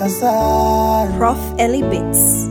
Kasar Prof Ellie Bits.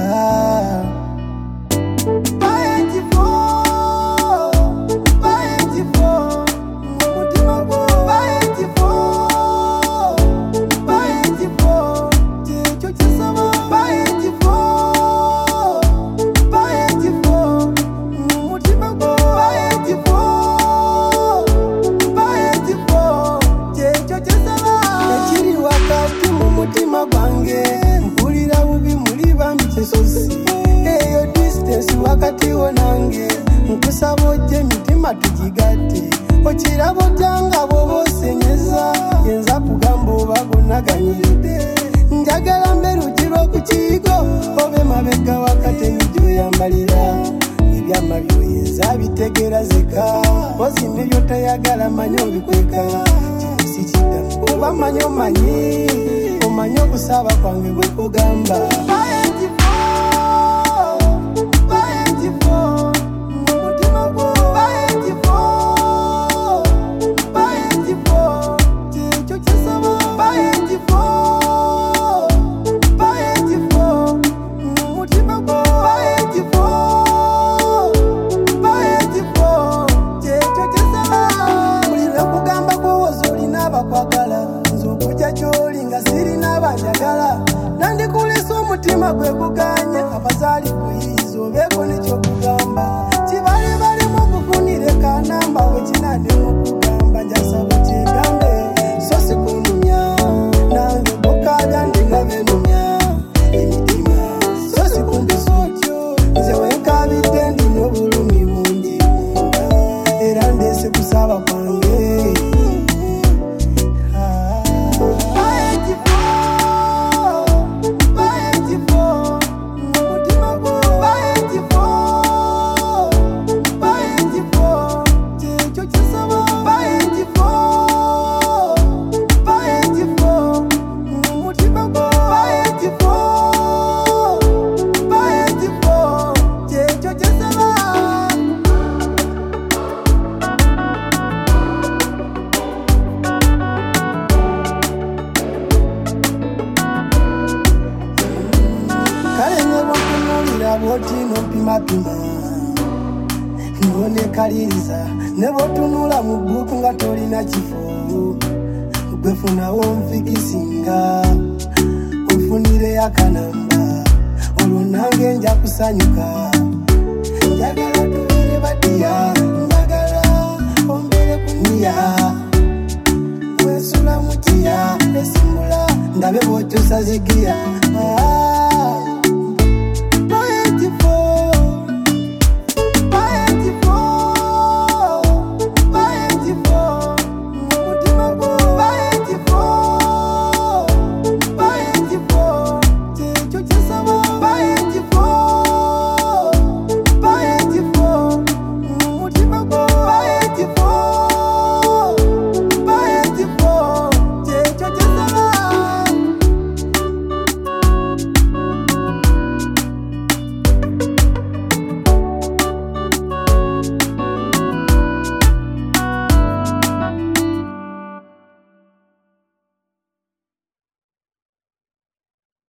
Eyo distance wakati wonange nkusaba ojje mitima tugigate okirabo tanga bobosenyeza yenza kugamba obagonaganyiride njagala mberugirwa ku kigo obe mabega wakati emijo yambalira ebyama byoyinza bitegera zeka ozimba ebyo tayagala manyo bikweka kisikida oba manyo manyi omanyo okusaba kwange bwe kugamba Mutima gwe kuganye abazali kuyizo beko nicho kugamba kibale bali mu kufunire kanamba wekinande mu kugamba njasaba kigambe so sikunumya nange bokaga ndingabe numya emitima so sikumbi sotyo nze wenkabidde ndino bulumi bungi era ndese kusaba kwange Botino pima none kaliriza nebo tunula mu buku nga tolina kifo gwefuna wonfikisinga ufunire yakanamba olunange nja kusanyuka njagala tubere badiya njagala ombere kuniya wesula mutiya esimula ndabe botyo sazikia